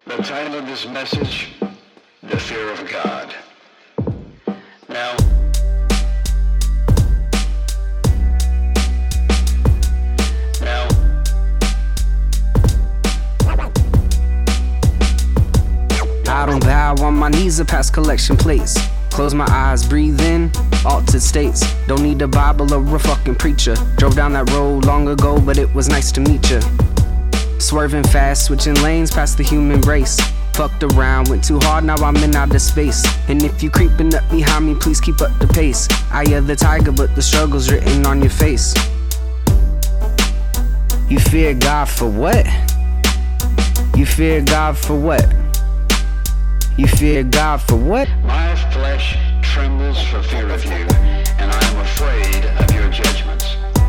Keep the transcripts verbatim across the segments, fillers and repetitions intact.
The title of this message, The Fear of God. Now, now, I don't bow on my knees or pass collection plates. Close my eyes, breathe in, altered states. Don't need a Bible or a fucking preacher. Drove down that road long ago, but it was nice to meet ya. Swerving fast, switching lanes past the human race. Fucked around, went too hard, now I'm in outer space. And if you creeping up behind me, please keep up the pace. I am the tiger, but the struggle's written on your face. You fear God for what? You fear God for what? You fear God for what? my flesh trembles for fear of you, and I am afraid of your judgments.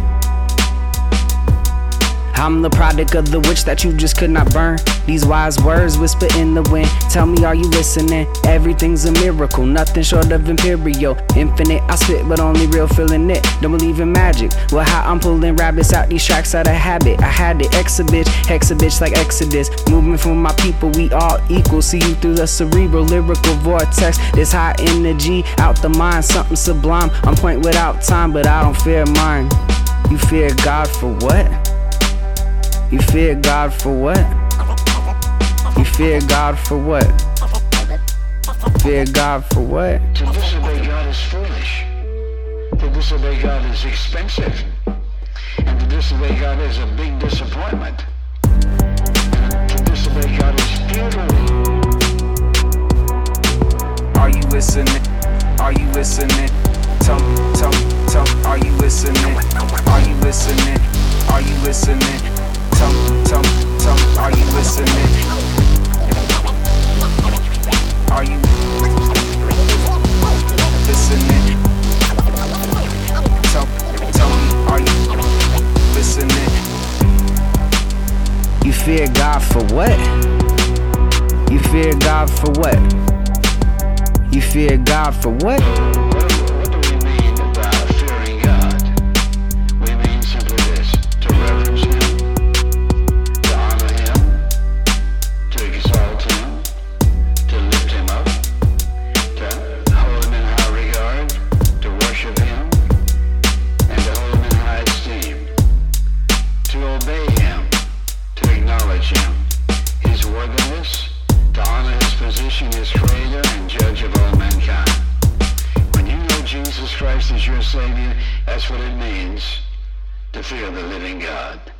I'm the product of the witch that you just could not burn. These wise words whisper in the wind. Tell me, are you listening? Everything's a miracle, nothing short of imperial. Infinite, I spit but only real feeling it. Don't believe in magic. Well, how I'm pulling rabbits out these tracks out of habit. I had it, ex a bitch, hex a bitch like Exodus. Moving for my people, we all equal. See you through the cerebral, lyrical vortex. This high energy, out the mind, something sublime. I'm point without time, but I don't fear mine. You fear God for what? You fear God for what? You fear God for what? Fear God for what? To disobey God is foolish. To disobey God is expensive. And to disobey God is a big disappointment. And to disobey God is futile. Are you listening? Are you listening? Tell me, tell me, tell me, are you listening? Are you listening? Are you listening? Tell me, tell me, tell me, are you listening? Are you listening? Tell, tell me, are you listening? You fear God for what? You fear God for what? You fear God for what? What, what do we mean by fearing God? We mean simply this: to reverence Him, to honor Him, to exalt Him, to lift Him up, to hold Him in high regard, to worship Him, and to hold Him in high esteem, to obey Him, to acknowledge Him, His worthiness, to honor His position as Creator and Judge of all mankind. When you know Jesus Christ is your Savior, that's what it means to fear the living God.